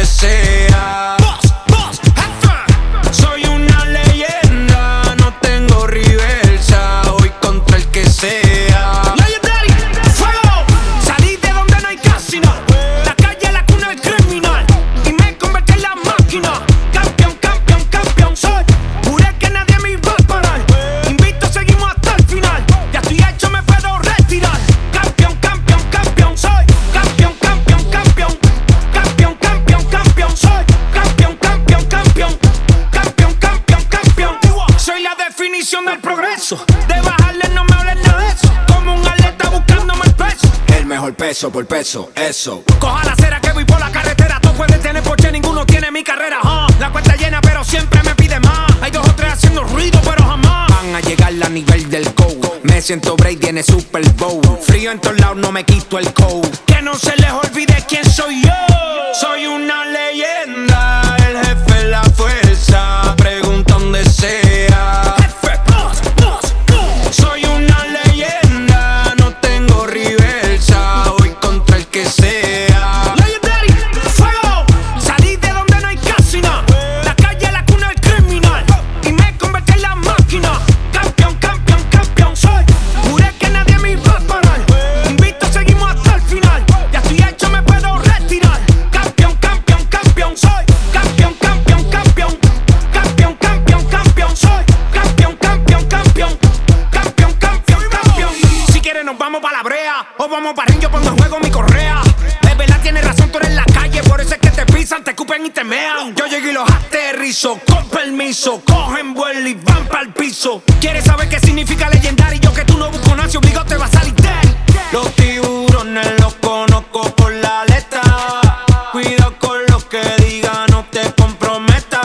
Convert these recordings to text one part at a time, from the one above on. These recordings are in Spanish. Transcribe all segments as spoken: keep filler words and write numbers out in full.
sea. Boss, boss, jefe. Soy una leyenda, no tengo reversa. Hoy contra el que sea. Legendary, fuego. Salí de donde no hay casino. La calle, la cuna del criminal. Y me convertí en la máquina. Campeón, campeón, campeón soy. Juré que nadie me iba a parar. Invito, seguimos hasta el final. Ya estoy hecho, me puedo retirar. Campeón, campeón, campeón soy. Campeón, campeón, campeón. Campeón, campeón, campeón soy. Campeón, campeón, campeón. Campeón, campeón, campeón. Soy la definición del progreso. De bajarle no me hables nada de eso. Como un atleta buscándome el peso. El mejor peso por peso, eso. Coja la acera que voy por la carretera. Todos pueden tener porche, ninguno tiene mi carrera. huh. La cuenta llena, pero siempre me pide más. Hay dos o tres haciendo ruido, pero jamás Van a llegar a nivel del go. Me siento Brady en el Super Bowl. Frío en todos lados, no me quito el coat. que no se les olvide quién soy yo. Soy una leyenda, el jefe de la fuerza. Pregunta donde sea. Jefe, boss, boss, boss. Soy una leyenda, no tengo reversa. Hoy contra el que sea. Legendary, fuego. Salí de donde no hay casino. La calle, la cuna del criminal. Y me convertí en la máquina. Campeón, campeón, campeón soy. Juré que nadie me iba a parar. Invito, seguimos hasta el final. Ya estoy hecho, me puedo retirar. Campeón, campeón, campeón soy. Campeón, campeón, campeón. Campeón, campeón, campeón soy. Campeón, campeón, campeón. Campeón, campeón, campeón. Si quieres nos vamos pa' la brea. O vamos pa' ring, yo pongo en juego mi correa. Es verdad, tienes razón, tú eres la calle. Por eso es que te pisan, te escupen y te mean. Yo llegué y los aterrizo, con permiso. Cogen vuelo y van pa'l piso. ¿Quieres saber qué significa legendario? Yo que tú no busco nacio, obligado te va a salir dead. Los tiburones los conozco por la aleta. Cuidado con lo que diga, no te comprometas.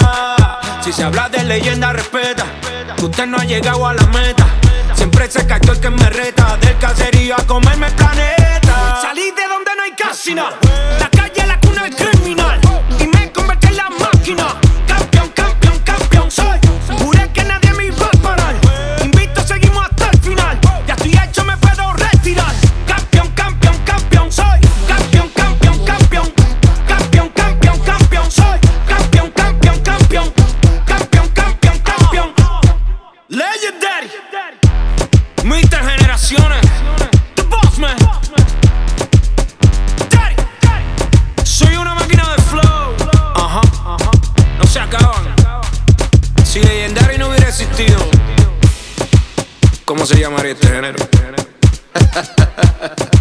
Si se habla de leyenda, respeta. Que usted no ha llegado a la meta. Siempre se cayó el que me reta. Del caserío a comerme el planeta. Salí de donde no hay casino. La calle, la cuna del criminal. Y me convertí en la máquina. Campeón, campeón, campeón soy. Juré que nadie me iba a parar. Invito, seguimos hasta el final. Ya estoy hecho, me puedo retirar. Campeón, campeón, campeón soy. Campeón, campeón, campeón. Campeón, campeón, campeón soy. Campeón, campeón, campeón. Campeón, campeón, campeón. Legendary. Mister Generaciones. The Boss Man. Daddy. Soy una máquina de flow. Ajá, No se acaban. si Legendary no hubiera existido, ¿cómo se llamaría este género?